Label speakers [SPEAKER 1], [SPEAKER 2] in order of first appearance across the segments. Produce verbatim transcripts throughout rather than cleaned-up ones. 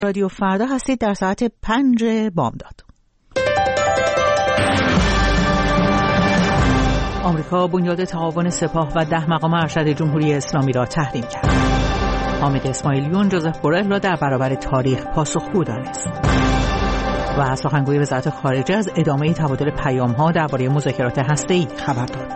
[SPEAKER 1] رادیو فردا هستید در ساعت پنج بامداد. آمریکا بنیاد تعاون سپاه و ده مقام ارشد جمهوری اسلامی را تحریم کرد. حامد اسماعیلیون جوزف بورل را در برابر تاریخ پاسخگو دانست. و سخنگوی وزارت خارجه از ادامه تبادل پیام‌ها درباره مذاکرات هسته‌ای خبر داد.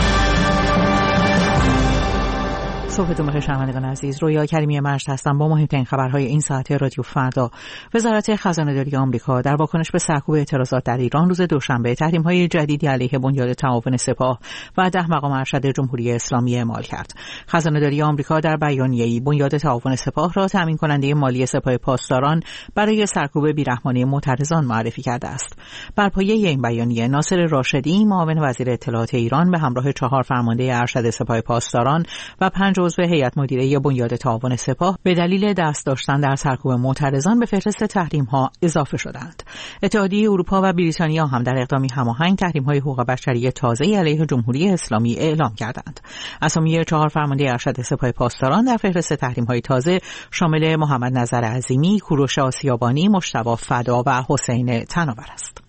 [SPEAKER 1] صبحتون بخیر شنوندگان عزیز، رویا کریمی مجد هستم با مهمترین خبرهای این ساعت رادیو فردا. وزارت خزانه‌داری آمریکا در واکنش به سرکوب اعتراضات در ایران روز دوشنبه تحریم‌های جدیدی علیه بنیاد تعاون سپاه و ده مقام ارشد جمهوری اسلامی اعمال کرد. خزانه‌داری آمریکا در بیانیه‌ای بنیاد تعاون سپاه را تامین کننده مالی سپاه پاسداران برای سرکوب بیرحمانه معترضان معرفی کرده است. بر پایه این بیانیه ناصر راشدی معاون وزیر اطلاعات ایران به همراه چهار فرمانده ارشد سپاه پاسداران و پنج عضو هیئت مدیره بنیاد تعاون سپاه به دلیل دست داشتن در سرکوب معترضان به فهرست تحریم‌ها اضافه شدند. اتحادیه اروپا و بریتانیا هم در اقدامی هماهنگ تحریم‌های حقوق بشری تازه‌ای علیه جمهوری اسلامی اعلام کردند. اسامی چهار فرمانده ارشد سپاه پاسداران در فهرست تحریم‌های تازه شامل محمد نظر عظیمی، کوروش آسیابانی، مجتبی فدا و حسین تناور است.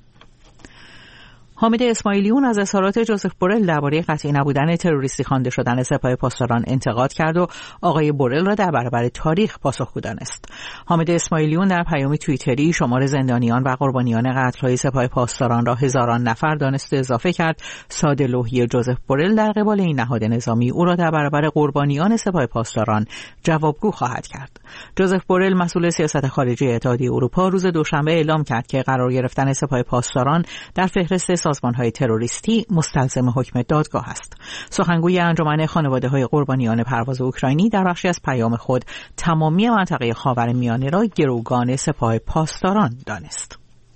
[SPEAKER 1] حامد اسماعیلیون از اظهارات جوزف بورل درباره قطعی نبودن تروریستی خوانده شدن سپاه پاسداران انتقاد کرد و آقای بورل را در برابر تاریخ پاسخگو دانست. حامد اسماعیلیون در پیامی توییتری شمار زندانیان و قربانیان قتل‌های سپاه پاسداران را هزاران نفر دانست و اضافه کرد. ساده لوحی جوزف بورل در قبال این نهاد نظامی او را در برابر قربانیان سپاه پاسداران جوابگو خواهد کرد. جوزف بورل مسئول سیاست خارجی اتحادیه اروپا روز دوشنبه اعلام کرد که قرار گرفتن سپاه پاسداران در فهرست سازمان‌های تروریستی مستلزم حکم دادگاه است. سخنگوی انجمن خانواده‌های قربانیان پرواز اوکراینی در بخشی از پیام خود تمامی منطقه خاورمیانه را گروگان سپاه پاسداران دانست.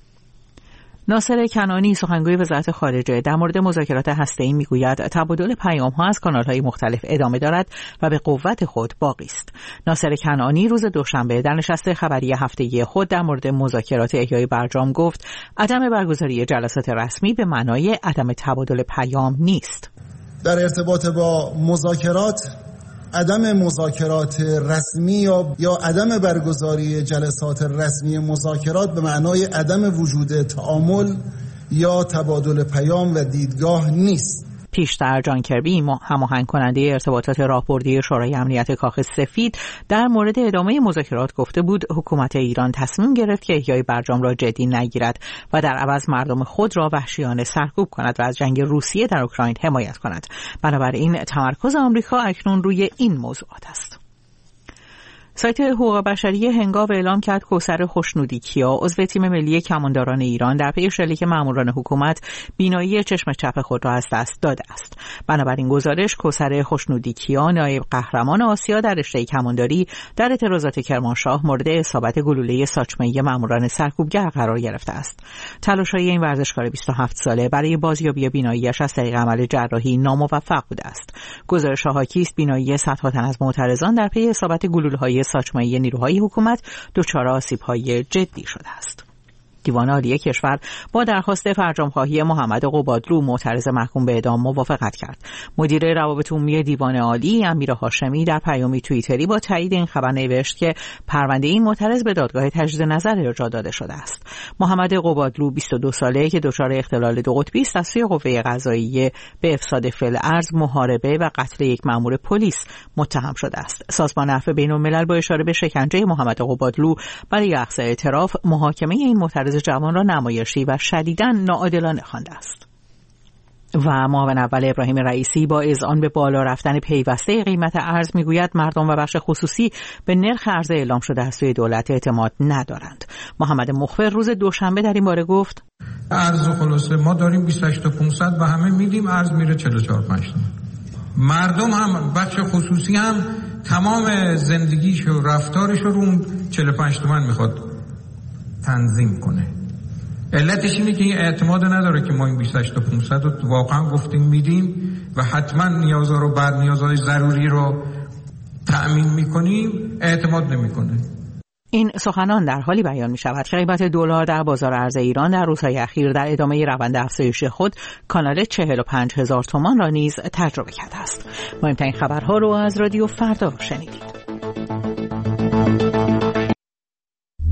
[SPEAKER 1] ناصر کنانی سخنگوی وزارت خارجه در مورد مذاکرات هسته‌ای میگوید تبادل پیام‌ها از کانال‌های مختلف ادامه دارد و به قوت خود باقی است. ناصر کنانی روز دوشنبه در نشست خبری هفتگی خود در مورد مذاکرات احیای برجام گفت عدم برگزاری جلسات رسمی به معنای عدم تبادل پیام نیست.
[SPEAKER 2] در ارتباط با مذاکرات عدم مذاکرات رسمی یا یا عدم برگزاری جلسات رسمی مذاکرات به معنای عدم وجود تعامل یا تبادل پیام و دیدگاه نیست.
[SPEAKER 1] پیشتر جان کربی هماهنگ کننده ارتباطات راهبردی شورای امنیت کاخ سفید در مورد ادامه مذاکرات گفته بود حکومت ایران تصمیم گرفت که احیای برجام را جدی نگیرد و در عوض مردم خود را وحشیانه سرکوب کند و از جنگ روسیه در اوکراین حمایت کند. بنابراین تمرکز آمریکا اکنون روی این موضوعات است. سایت حقوق بشری هنگاو اعلام کرد کوثر خوشنودی کیا عضو تیم ملی کمانداران ایران در پی شلیک ماموران حکومت بینایی چشم چپ خود را از دست داده است. بنابراین گزارش کوثر خوشنودی کیا نایب قهرمان آسیا در رشته کمانداری در اعتراضات کرمانشاه مورد اصابت گلوله ساچمه‌ای ماموران سرکوبگر قرار گرفته است. تلاش‌های این ورزشکار بیست و هفت ساله برای بازیابی بینایی‌اش از طریق عمل جراحی ناموفق بوده است. گزارش حاکی است بینایی صدها تن از معترضان در پی اصابت گلوله‌های ساچمه‌ای نیروهای حکومت دچار آسیب‌های جدی شده است. دیوان عالی کشور با درخواست فرجام‌خواهی محمد قبادلو معترض محکوم به اعدام موافقت کرد. مدیر روابط عمومی دیوان عالی امیر هاشمی در پیامی توییتری با تایید این خبر نوشت که پرونده این معترض به دادگاه تجدید نظر ارجاع داده شده است. محمد قبادلو بیست و دو ساله که دچار اختلال دو قطبی است از سوی قوه قضاییه به افساد فعل ارض، محاربه و قتل یک مأمور پلیس متهم شده است. سازمان عفو بین‌الملل با اشاره به شکنجه محمد قبادلو برای اخذ اعتراف محاکمه این معترض جوان را نمایشی و شدیداً ناعادلانه خوانده است. و معاون اول ابراهیم رئیسی با اذعان به بالا رفتن پیوسته قیمت ارز میگوید مردم و بخش خصوصی به نرخ ارز اعلام شده از سوی دولت اعتماد ندارند. محمد مخفر روز دوشنبه در این باره گفت
[SPEAKER 3] ارز خلاصه ما داریم بیست و هشت تا پانصد و همه میدیم ارز میره چهل و چهار پنج تومن. مردم هم بخش خصوصی هم تمام زندگیش و رفتارش رو اون چهل و پنج تومن میخواد تنظیم کنه. علتش اینه که این اعتماد نداره که ما این بیست و هشت تا پانصد رو واقعا گفتیم میدیم و حتما نیازها رو بعد نیازهای ضروری رو تأمین میکنیم، اعتماد نمیکنه.
[SPEAKER 1] این سخنان در حالی بیان می شود که قیمت دلار در بازار ارز ایران در روزهای اخیر در ادامه روند افزایش خود کانال چهل و پنج هزار تومان را نیز تجربه کرده است. مهمترین خبرها رو از رادیو فردا شنیدید.